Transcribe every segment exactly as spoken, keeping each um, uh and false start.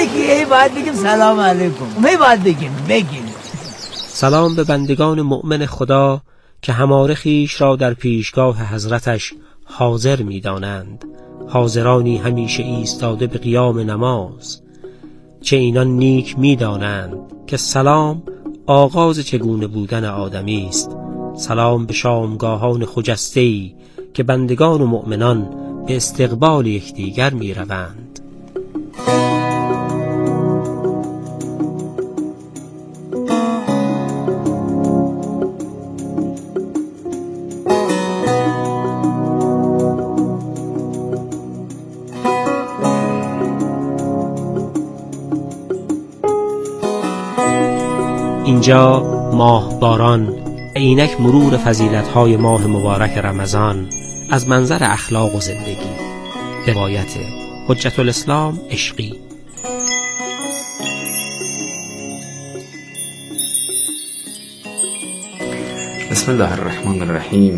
یکی ای باید بگیم سلام علیکم، می باید بگیم بگیم سلام به بندگان مؤمن خدا که هماره خیش را در پیشگاه حضرتش حاضر می دانند، حاضرانی همیشه ایستاده به قیام نماز. چه اینان نیک می دانند که سلام آغاز چگونه بودن آدمی است. سلام به شامگاهان خجسته‌ای که بندگان و مؤمنان به استقبال یکدیگر می روند. اینجا ماه باران، اینک مرور فضیلت‌های ماه مبارک رمضان از منظر اخلاق و زندگی. روایت حجت الاسلام عشقی. بسم الله الرحمن الرحیم.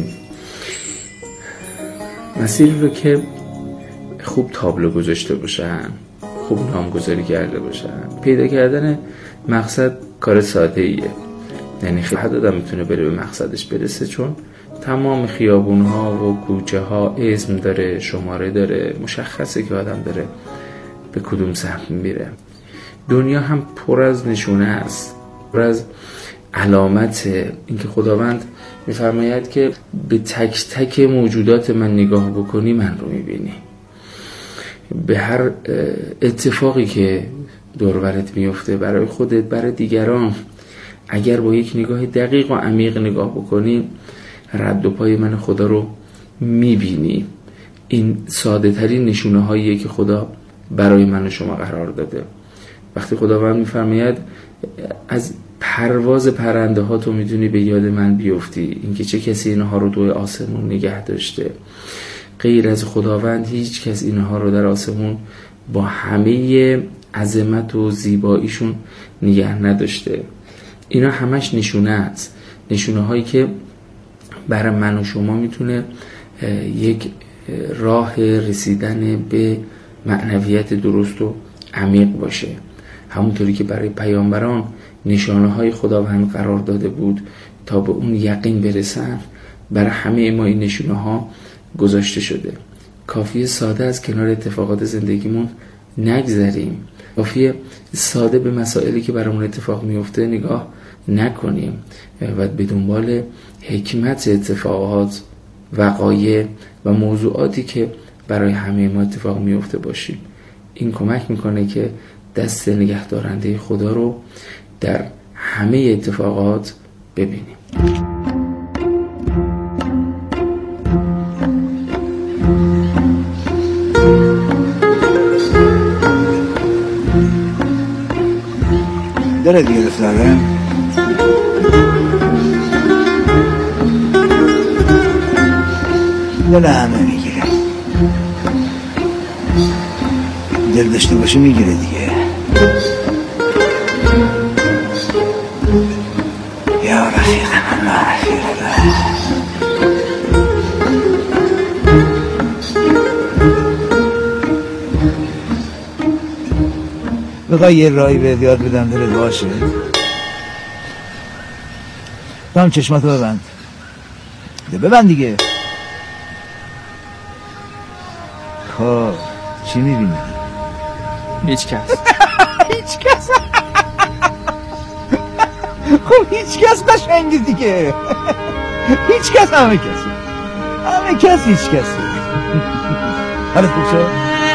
مسیر رو که خوب تابلو گذاشته باشن، خوب نامگذاری کرده باشن، پیدا کردن مقصد کار ساده ایه، یعنی خیلی حد آدم میتونه بره به مقصدش برسه، چون تمام خیابون ها و کوچه ها اسم داره، شماره داره، مشخصه که آدم داره به کدوم سمت میره. دنیا هم پر از نشونه است، پر از علامت اینکه خداوند میفرماید که به تک تک موجودات من نگاه بکنی من رو میبینی. به هر اتفاقی که دور برت میفته، برای خودت، برای دیگران، اگر با یک نگاه دقیق و عمیق نگاه بکنی رد و پای من خدا رو میبینی. این ساده ترین نشونه هاییه که خدا برای من و شما قرار داده. وقتی خداوند میفرماید از پرواز پرنده ها تو میدونی به یاد من بیفتی، اینکه چه کسی اینها رو توی آسمون نگه داشته، غیر از خداوند هیچ کس اینها رو در آسمون با همه عظمت و زیباییشون نگه نداشته. اینا همش نشونه است، نشونه هایی که برای من و شما میتونه یک راه رسیدن به معنویت درست و عمیق باشه. همونطوری که برای پیامبران نشانه های خداوند قرار داده بود تا به اون یقین برسن، برای همه ما این نشونه ها گذاشته شده. کافیه ساده از کنار اتفاقات زندگیمون نگذریم، کافیه ساده به مسائلی که برامون اتفاق میفته نگاه نکنیم و به دنبال حکمت اتفاقات، وقایع و موضوعاتی که برای همه ما اتفاق میفته باشیم. این کمک میکنه که دست نگهدارنده خدا رو در همه اتفاقات ببینیم. داره دیگه دفتره داره همه میگیره، دل داشته باشه میگیره دیگه. یا رفیق من لا رفیق الله. بخوای یه راهی بهت یاد بدم دلت باشه، تو هم چشماتو ببند. ببند دیگه. خب چی میبینی؟ هیچ کس. هیچ کس. خب هیچ کس قشنگی دیگه. هیچ کس، همه کسی، همه کس هیچ کسی. حالت خوب شد؟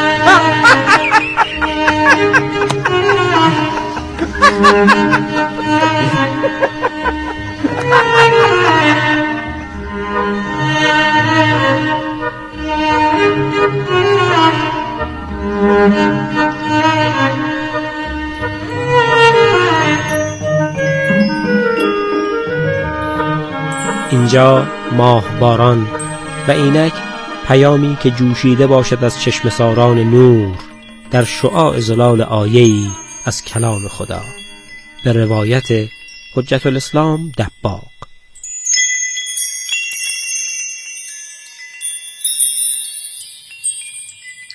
اینجا ماه باران و اینک پیامی که جوشیده باشد از چشم ساران نور در شعاع زلال آیه‌ای از کلام خدا. به روایت حجت الاسلام دباغ.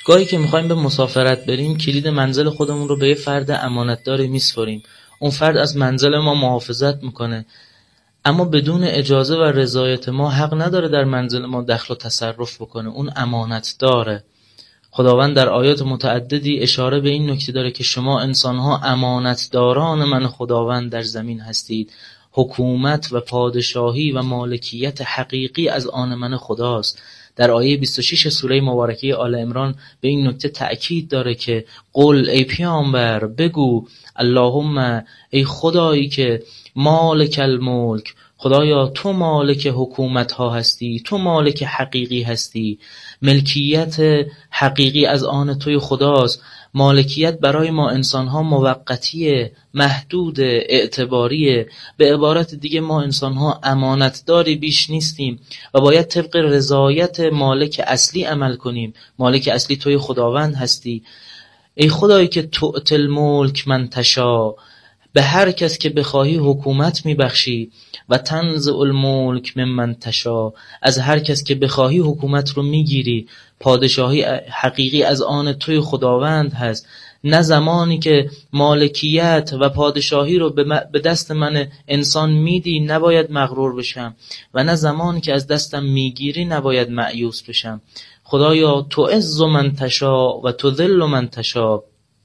گاهی که میخوایم به مسافرت بریم کلید منزل خودمون رو به یه فرد امانتداری میسپاریم. اون فرد از منزل ما محافظت میکنه، اما بدون اجازه و رضایت ما حق نداره در منزل ما دخل و تصرف بکنه. اون امانت داره. خداوند در آیات متعددی اشاره به این نکته داره که شما انسانها امانتداران من خداوند در زمین هستید. حکومت و پادشاهی و مالکیت حقیقی از آن من خداست. در آیه بیست و شش سوره مبارکه آل عمران به این نکته تأکید داره که قل ای پیامبر بگو اللهم ای خدایی که مالک الملک، خدایا تو مالک حکومت ها هستی، تو مالک حقیقی هستی، ملکیت حقیقی از آن توی خداست. مالکیت برای ما انسان ها موقتیه، محدود، اعتباریه. به عبارت دیگه ما انسان ها امانتداری بیش نیستیم و باید طبق رضایت مالک اصلی عمل کنیم. مالک اصلی توی خداوند هستی. ای خدایی که تؤتی الملک من تشا، به هر کس که بخواهی حکومت میبخشی، و تنزع الملک ممن تشا، از هر کس که بخواهی حکومت رو میگیری. پادشاهی حقیقی از آن توی خداوند هست. نه زمانی که مالکیت و پادشاهی رو به دست من انسان میدی نباید مغرور بشم، و نه زمانی که از دستم میگیری نباید مایوس بشم. خدایا تعز من تشا و تذل من تشا،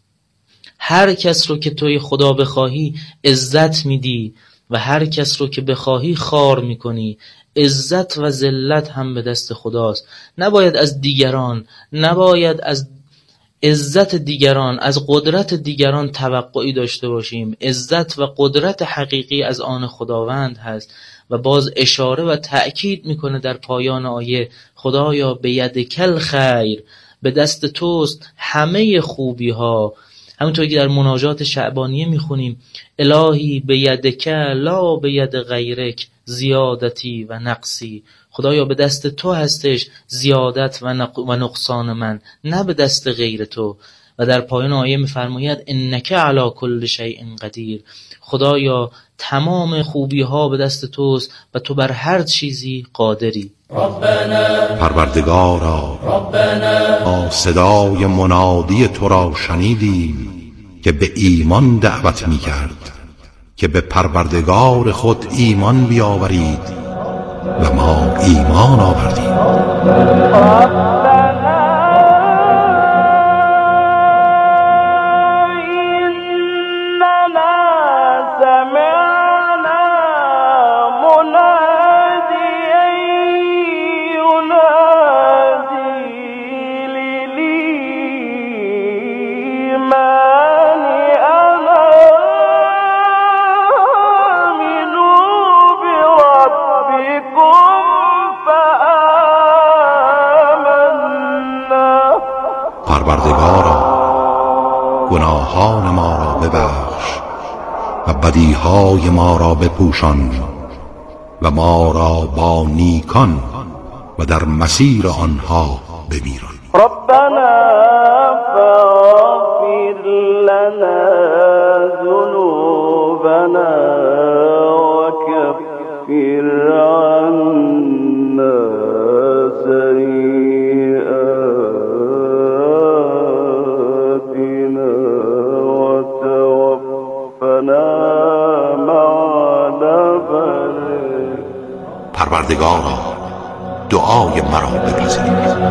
هر کس رو که توی خدا بخواهی عزت میدی و هر کس رو که بخواهی خوار میکنی. عزت و ذلت هم به دست خداست. نباید از دیگران، نباید از عزت دیگران، از قدرت دیگران توقعی داشته باشیم. عزت و قدرت حقیقی از آن خداوند هست. و باز اشاره و تأکید میکنه در پایان آیه خدایا به یدکل خیر، به دست توست همه خوبی ها. همونطور که در مناجات شعبانیه میخونیم الهی به یدک لا به ید غیرک زیادتی و نقصی، خدایا به دست تو هستش زیادت و, نق... و نقصان من، نه به دست غیر تو. و در پایان آیه میفرماید انک علی کل شیء قدیر، خدایا تمام خوبی ها به دست توست و تو بر هر چیزی قادری. ربنا پروردگارا، ربنا ما صدای منادی تو را شنیدیم که به ایمان دعوت می کرد که به پروردگار خود ایمان بیاورید و ما ایمان آوردیم. پروردگارا گناهان ما را ببخش و بدیهای ما را بپوشان و ما را با نیکان و در مسیر آنها بمیران. ربنا فاغفر لنا ذنوبنا وكفر عنا سيئاتنا وتوفنا مع الأبرار. پروردگارا دعای مرا بپذیر.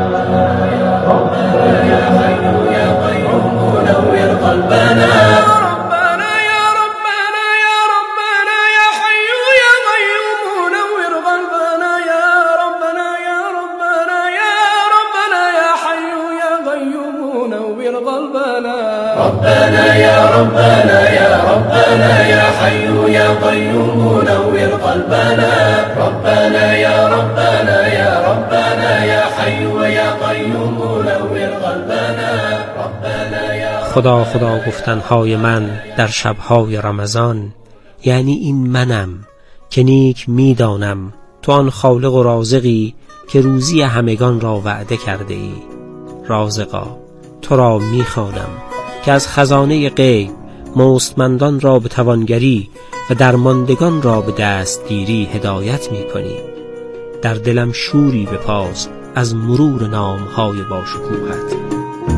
ربنا يا حي يا قيوم نور قلبنا. ربنا يا ربنا يا ربنا يا حي يا قيوم نور قلبنا. يا ربنا يا ربنا يا ربنا يا حي يا قيوم نور قلبنا. ربنا يا ربنا يا ربنا يا حي يا قيوم نور قلبنا. ربنا يا ربنا يا ربنا يا حي يا قيوم نور قلبنا. ربنا يا خدا خدا گفتنهای من در شبهای رمضان، یعنی این منم که نیک میدانم تو آن خالق و رازقی که روزی همگان را وعده کرده ای. رازقا تو را میخوانم که از خزانه غیب مستمندان را به توانگری و درماندگان را به دستگیری هدایت میکنی. در دلم شوری بپاس از مرور نامهای باشکوهت.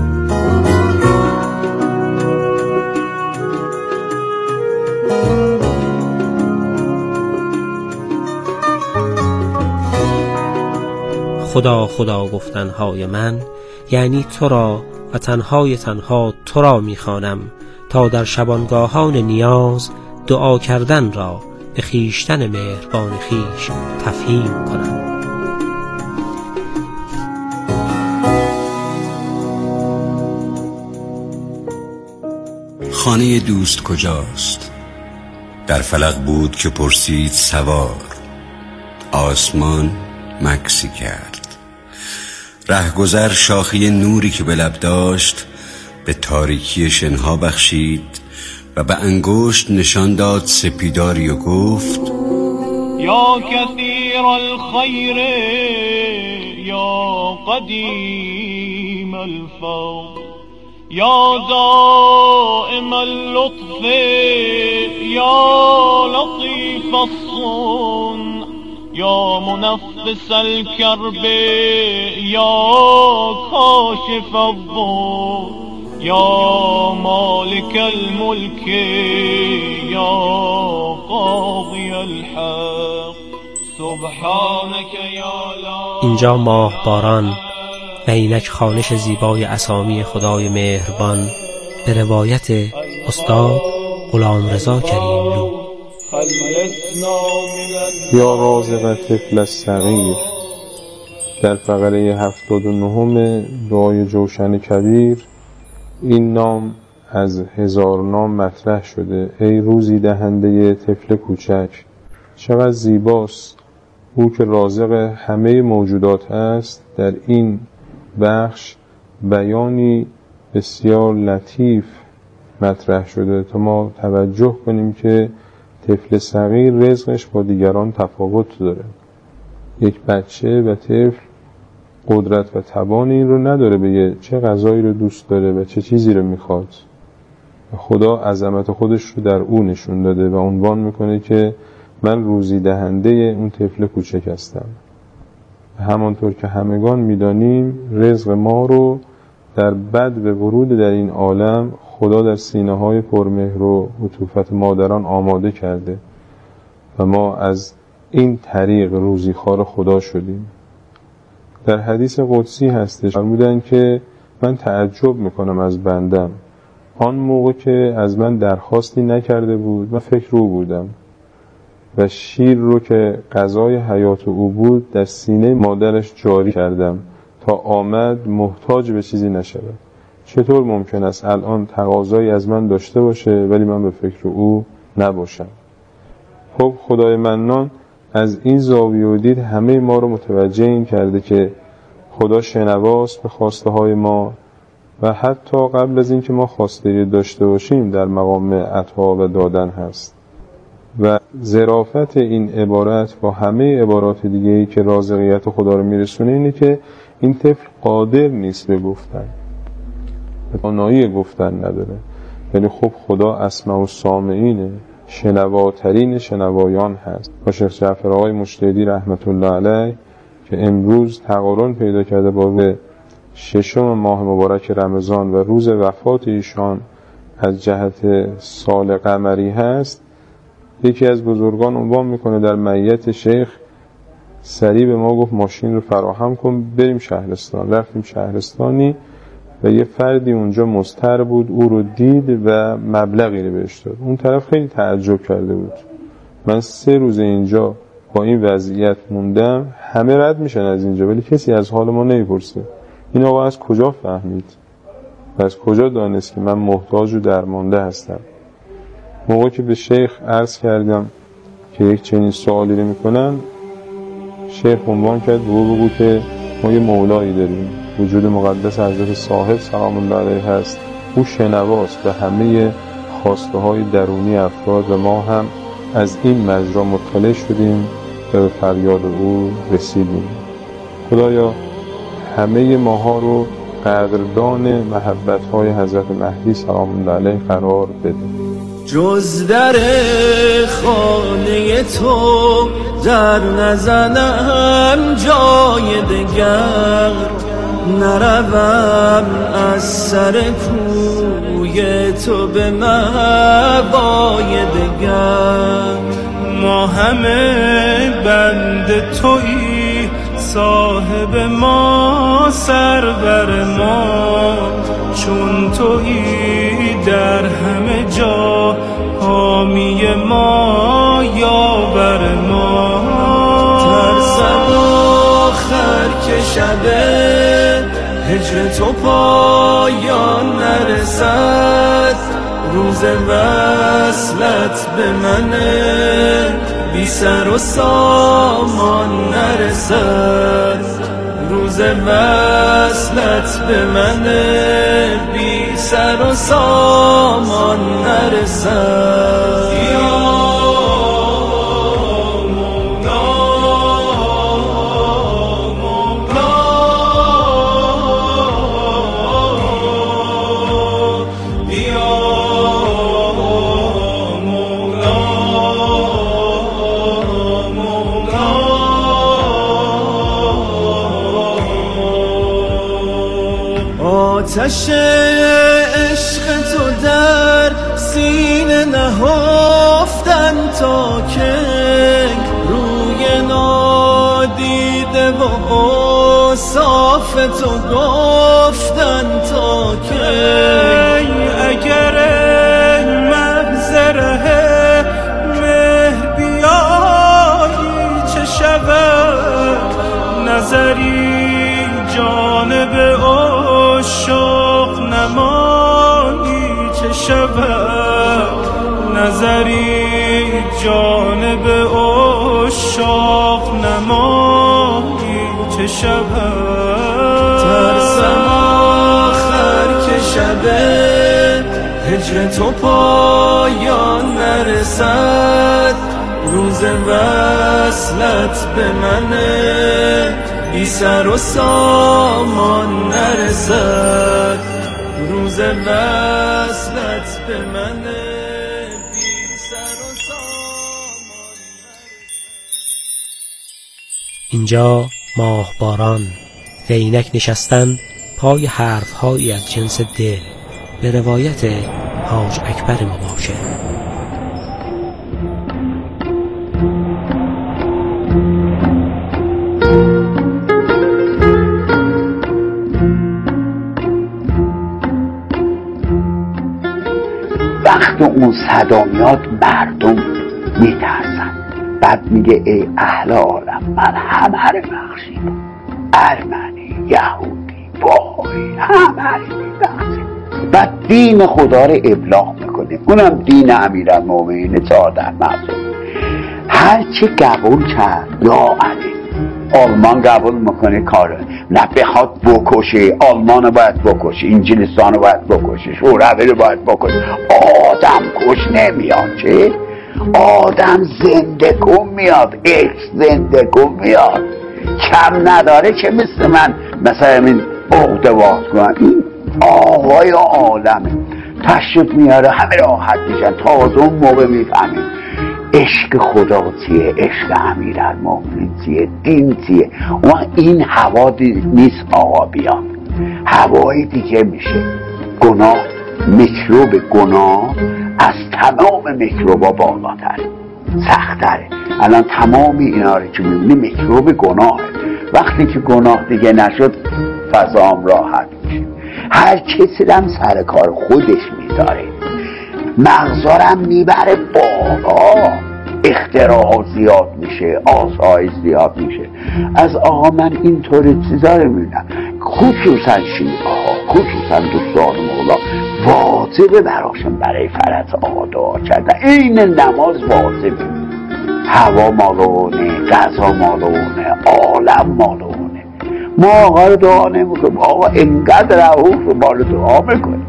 خدا خدا گفتنهای من، یعنی تو را و تنهای تنها تو را می‌خوانم تا در شبانگاهان نیاز دعا کردن را به خویشتن مهربان خویش تفهیم کنم. خانه دوست کجاست؟ در فلک بود که پرسید سوار، آسمان مکسی کرد. رهگذر شاخه نوری که به لب داشت به تاریکی شنها بخشید و به انگشت نشان داد سپیداری و گفت: یا کثیر الخیر یا قدیم الفضل یا دائم اللطف یا لطیف الصنع یا منفس الكرب یا کاشف الضر یا مالک الملک یا قاضی الحق سبحانك یا لا. اینجا ماه باران و اینک خوانش زیبای اسامی خدای مهربان به روایت استاد غلامرضا کریملو. یا رازق طفل الصغیر. در فقره هفتاد و نهم دعای جوشن کبیر این نام از هزار نام مطرح شده: ای روزی دهنده طفل کوچک، چقدر زیباست او که رازق همه موجودات است. در این بخش بیانی بسیار لطیف مطرح شده تا ما توجه کنیم که طفل صغیر رزقش با دیگران تفاوت داره. یک بچه و طفل قدرت و توان این رو نداره بگه چه غذایی رو دوست داره و چه چیزی رو میخواد. خدا عظمت خودش رو در او نشون داده و عنوان میکنه که من روزی دهنده اون طفل کوچک هستم. همانطور که همگان میدانیم رزق ما رو در بد و ورود در این عالم خدا در سینه های پرمهر و عطوفت مادران آماده کرده و ما از این طریق روزیخوار خدا شدیم. در حدیث قدسی هستش فرمودن که من تعجب میکنم از بندم آن موقع که از من درخواستی نکرده بود من فکر رو بودم و شیر رو که غذای حیات او بود در سینه مادرش جاری کردم تا آمد محتاج به چیزی نشود. چطور ممکن است الان تقاضایی از من داشته باشه ولی من به فکر او نباشم؟ خب خدای منان از این زاویه و دید همه ما رو متوجه این کرده که خدا شنواست به خواسته های ما و حتی قبل از این که ما خواسته داشته باشیم در مقام عطا و دادن هست. و ظرافت این عبارت با همه عبارات دیگه‌ای که رازقیت خدا رو میرسونه اینه که این طفل قادر نیست به گفتن، توانایی گفتن نداره، ولی خب خدا اسمع السامعینه، شنواترین شنوایان هست. با شیخ جعفر آقای مشتهدی رحمت الله علیه که امروز تقارن پیدا کرده با ششم ماه مبارک رمضان و روز وفات ایشان از جهت سال قمری هست، یکی از بزرگان عنوان میکنه در معیت شیخ سریع به ما گفت ماشین رو فراهم کن بریم شهرستان. رفتیم شهرستانی و یه فردی اونجا مضطر بود، او رو دید و مبلغی رو بهش داد. اون طرف خیلی تعجب کرده بود. من سه روز اینجا با این وضعیت موندم، همه رد میشن از اینجا ولی کسی از حال ما نمیپرسه. این آقا از کجا فهمید و از کجا دانست که من محتاج و درمانده هستم؟ موقعی که به شیخ عرض کردم که یک چنین سوالی رو میکنن، شیخ عنوان کرد بگو بگو که ما یه مولایی داریم، وجود مقدس حضرت صاحب سلام الله علیه هست، او شنواست به همه خواسته های درونی افراد و ما هم از این مجرا مطلع شدیم و به فریاد او رسیدیم. خدایا همه ماها رو قدردان محبت های حضرت مهدی سلام الله علیه قرار بده. جز در خانه تو در نزنم جای دگر، نروم از سر کوی تو به مبای دگر. ما همه بند تویی صاحب ما سرور ما، چون تویی در همه جا حامی ما یاور ما. ترسم آخر که شبه هجر تو پایان نرسد، روز وصلت به منه بی سر و سامان نرسد، روز وصلت به منه بی سر و سامان نرسد. آتش عشق تو در سینه نهفتن تا که روی نادیده و اوصاف تو گفتن تا که اگر محضره مهر بیایی چه شود، نظری جانب عاشق نمایی چه شود، نظری جانب عاشق نمایی چه شود. ترسم آخر که شبه هجر تو پایان نرسد، روز وصلت به منه بی سر و سامان نرسد، روز وصلت به منه بی سر و سامان نرسد. اینجا ماهباران و اینک نشستن پای حرفهایی از جنس دل به روایت حاج اکبر مباشر. وقت اون صدا میاد مردم میترسن، بعد میگه ای اهل عالم من همه رو بخشیدم، ارمنی، یهودی، باهایی همه رو میبخشیم. بعد دین خدا رو ابلاغ میکنه، اونم دین امیرالمومنین چهارده معصوم. هرچی قبول کرد یا علی. آلمان قبول میکنه کاره، نه بخواد بکشه آلمان رو باید بکشه، انگلستان رو باید بکشه، شوروی رو باید بکشه. آدم کش نمیاد، چه؟ آدم زنده کن میاد، اکس زنده کن میاد، کم نداره که مثل من مثلا این عقده باز کنم. این آقای عالمه تشریف میاره، همه راحت میشن. تازه اون موقع میفهمیم عشق خدا چیه، عشق امیرالمومنین چیه، دین چیه. و این هوا نیست آقا بیان، هوای دیگه میشه. گناه، میکروب گناه از تمام میکروبا بالاتره، سختره. الان تمام اینا رو که میبینی میکروب گناهه. وقتی که گناه دیگه نشد فضام راحت میشه. هر کسی هم سر کار خودش میذاره، مغزارم میبره بالا، اختراع زیاد میشه، آسایش زیاد میشه. از آقا من اینطور چیزا رو میبینم، خصوصا شیعه ها، خصوصا دوستان مولا واجبه براشون برای فرض آقا دعا کردن. این نماز واجبه. هوا مالونه، غذا مالونه، عالم مالونه. ما آقا رو دعا نمیکنیم، آقا اینقدر رعوف ما رو دعا میکنیم.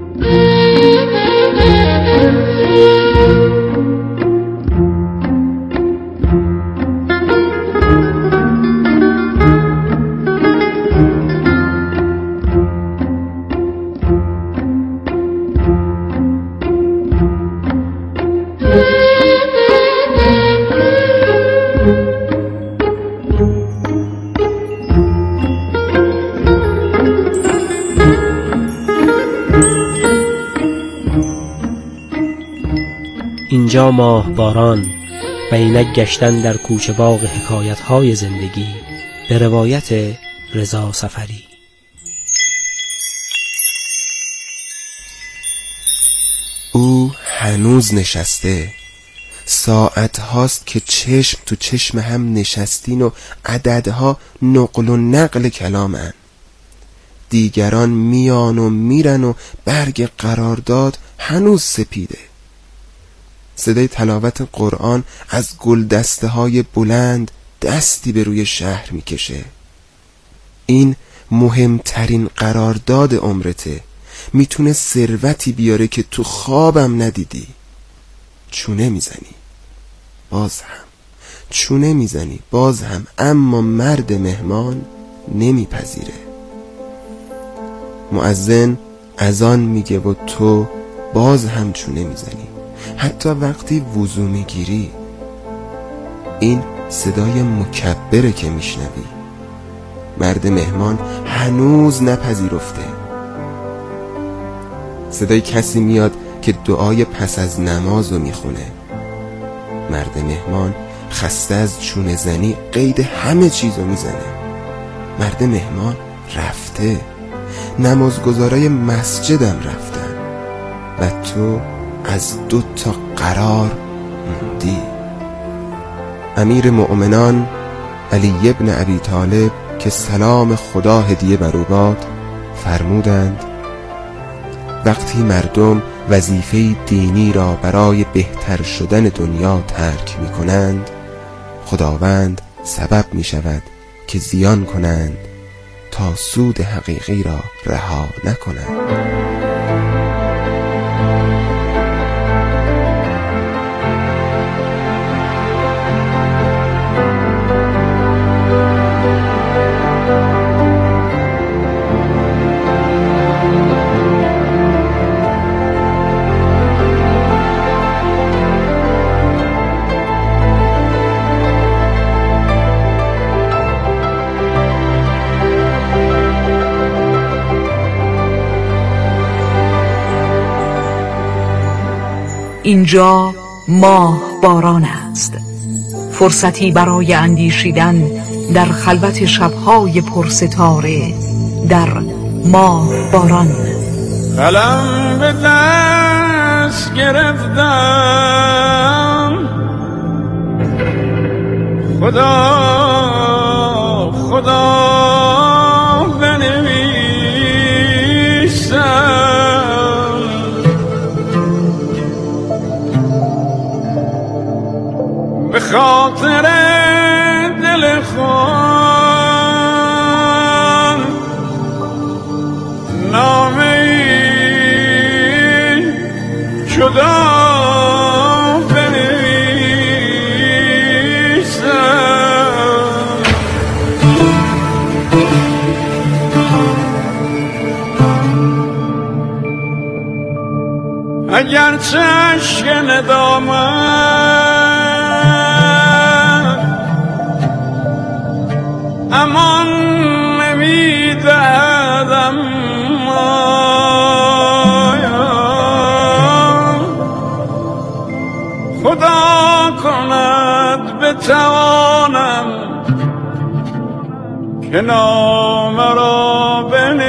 اینجا ماهباران و اینک گشتن در کوچه باغ حکایت‌های زندگی به روایت رضا سفری. او هنوز نشسته، ساعت هاست که چشم تو چشم هم نشستین و عددها نقل و نقل کلامن. دیگران میان و میرن و برگ قرارداد هنوز سپیده. صدای تلاوت قرآن از گلدسته های بلند دستی به روی شهر میکشه. این مهمترین قرارداد عمرته، میتونه ثروتی بیاره که تو خوابم ندیدی. چونه میزنی باز هم، چونه میزنی باز هم، اما مرد مهمان نمیپذیره. مؤذن اذان میگه و تو باز هم چونه میزنی، حتی وقتی وضو میگیری. این صدای مکبره که میشنوی. مرد مهمان هنوز نپذیرفته. صدای کسی میاد که دعای پس از نماز رو میخونه. مرد مهمان خسته از چونه زنی قید همه چیز رو میزنه. مرد مهمان رفته، نمازگزارای مسجدم رفتن و تو از دو تا قرار موندی. امیر مؤمنان علی ابن ابی طالب که سلام خدا هدیه بر او باد فرمودند وقتی مردم وظیفه دینی را برای بهتر شدن دنیا ترک می کنند، خداوند سبب می شود که زیان کنند تا سود حقیقی را رها نکنند. اینجا ماه باران است، فرصتی برای اندیشیدن در خلوت شبهای پرستاره در ماه باران. قلم به دست گرفتم، خدا خدا بنویسم به خاطر دل خود نامه جدا بنویسم. اگر چشک ندامت امان نمیدادم، خدا کند بتوانم که نام را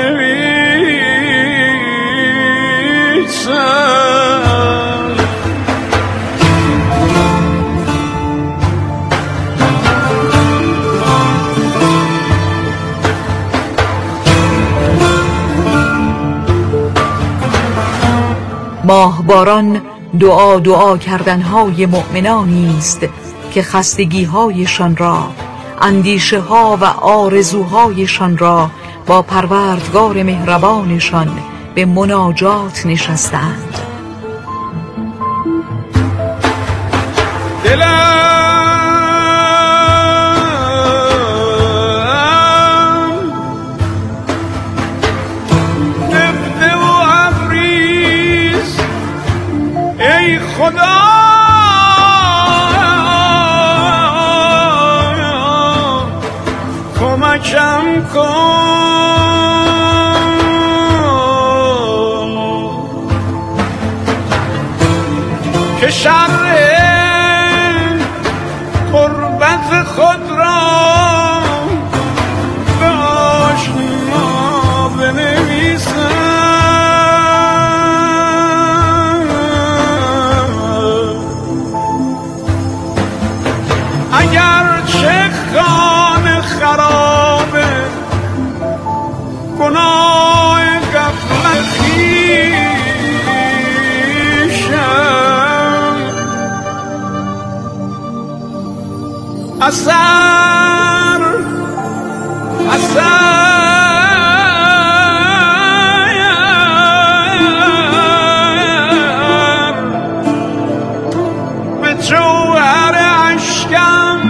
بنویسم. ماهباران دعا دعا کردنهای مؤمنانی است که خستگیهایشان را، اندیشه ها و آرزوهایشان را با پروردگار مهربانشان به مناجات نشستند. دلم نفته و ابریز، ای خدا کمکم کن که شر قربت خود را اثر اثر به جوهر عشقم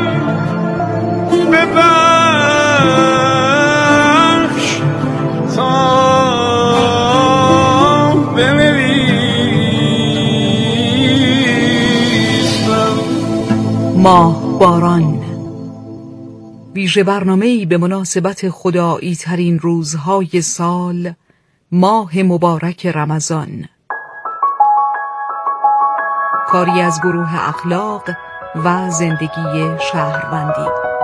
ببخش تا بنویسم. ماه باران، ویژه برنامه‌ای به مناسبت خدایی ترین روزهای سال، ماه مبارک رمضان. کاری از گروه اخلاق و زندگی شهروندی.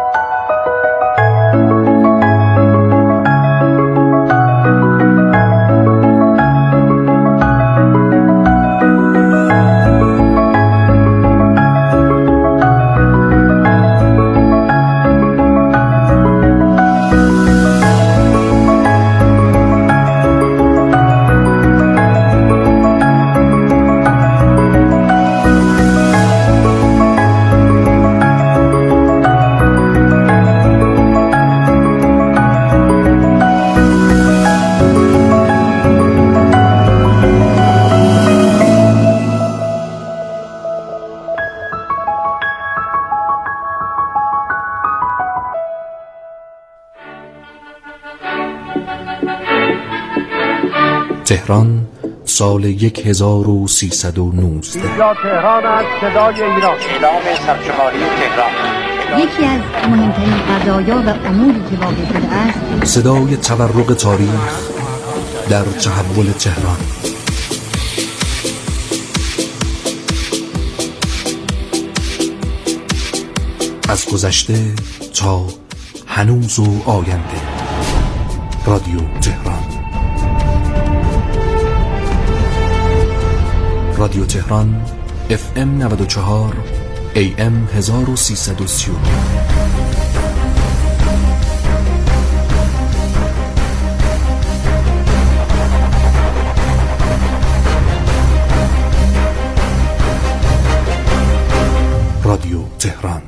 تهران سال یک هزار و سیصد و نوزده. اینجا تهران است، صدای ایران. اعلام سرشماری تهران. یکی از مهمترین قضایا و اموری که واقع شده است، صدای تورق تاریخ در تحول تهران. از گذشته تا هنوز و آینده. رادیو تهران. رادیو تهران اف ام نود و چهار ای ام هزار و سیصد و سی و نه. رادیو تهران.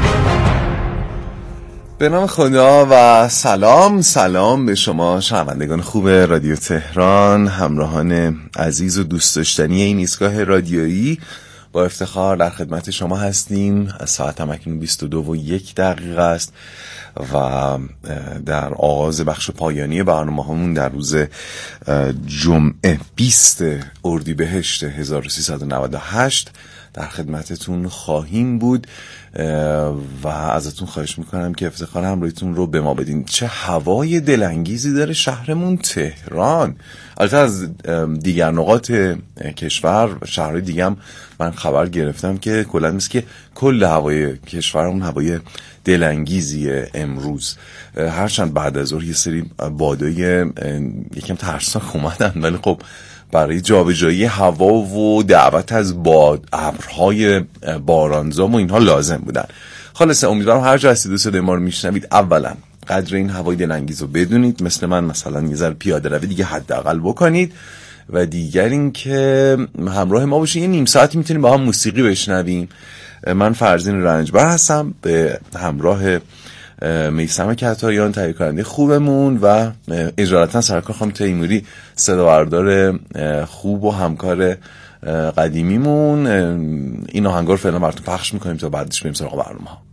به نام خدا و سلام سلام به شما شنوندگان خوب رادیو تهران، همراهان عزیز و دوست داشتنی این ایستگاه رادیویی. با افتخار در خدمت شما هستیم. ساعت هم اکنون بیست و دو و یک دقیقه است و در آغاز بخش پایانی برنامه همون در روز جمعه بیست اردیبهشت هزار و سیصد و نود و هشت در خدمتتون خواهیم بود و ازتون خواهش میکنم که افتخار همراهیتون رو به ما بدین. چه هوای دلانگیزی داره شهرمون تهران. البته از دیگر نقاط کشور و شهرهای دیگه هم من خبر گرفتم که کلا مثل که کل هوای کشورمون هوای دلانگیزیه امروز. هرچند بعد از ظهر یه سری بادای یکم ترسناک اومدن، ولی خب برای جابجایی هوا و دعوت از باد ابرهای بارانزام و اینها لازم بودن. خلاصه امیدوارم هر جا هستید و صدای ما رو میشنوید اولا قدر این هوای دلانگیز رو بدونید، مثل من مثلا یه ذره پیاده روی دیگه حداقل بکنید، و دیگر این که همراه ما باشید. یه نیم ساعتی میتونیم با هم موسیقی بشنویم. من فرزین رنجبر هستم به همراه میثم کتایان تهیه کننده خوبمون و اجالتا سرکار خانم تیموری صداوردار خوب و همکار قدیمیمون. این آهنگا رو فعلا براتون پخش میکنیم تا بعدش بریم سراغ برنامه.